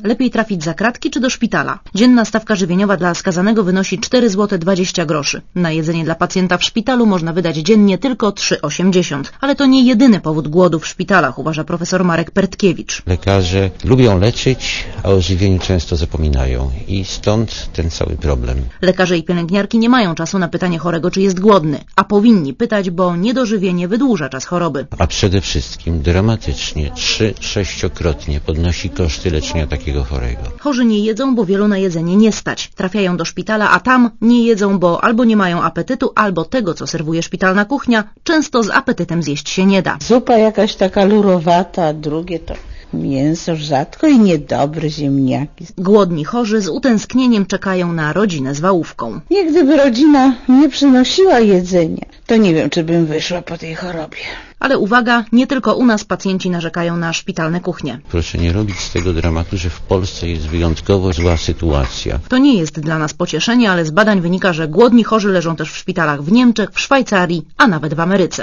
Lepiej trafić za kratki czy do szpitala? Dzienna stawka żywieniowa dla skazanego wynosi 4,20 zł. Na jedzenie dla pacjenta w szpitalu można wydać dziennie tylko 3,80. Ale to nie jedyny powód głodu w szpitalach, uważa profesor Marek Pertkiewicz. Lekarze lubią leczyć, a o żywieniu często zapominają i stąd ten cały problem. Lekarze i pielęgniarki nie mają czasu na pytanie chorego, czy jest głodny, a powinni pytać, bo niedożywienie wydłuża czas choroby. A przede wszystkim dramatycznie 3-6-krotnie podnosi koszty leczenia takiego chorego. Chorzy nie jedzą, bo wielu na jedzenie nie stać. Trafiają do szpitala, a tam nie jedzą, bo albo nie mają apetytu, albo tego, co serwuje szpitalna kuchnia, często z apetytem zjeść się nie da. Zupa jakaś taka lurowata, a drugie to mięso rzadko i niedobre ziemniaki. Głodni chorzy z utęsknieniem czekają na rodzinę z wałówką. Nie, gdyby rodzina nie przynosiła jedzenia, to nie wiem, czy bym wyszła po tej chorobie. Ale uwaga, nie tylko u nas pacjenci narzekają na szpitalne kuchnie. Proszę nie robić z tego dramatu, że w Polsce jest wyjątkowo zła sytuacja. To nie jest dla nas pocieszenie, ale z badań wynika, że głodni chorzy leżą też w szpitalach w Niemczech, w Szwajcarii, a nawet w Ameryce.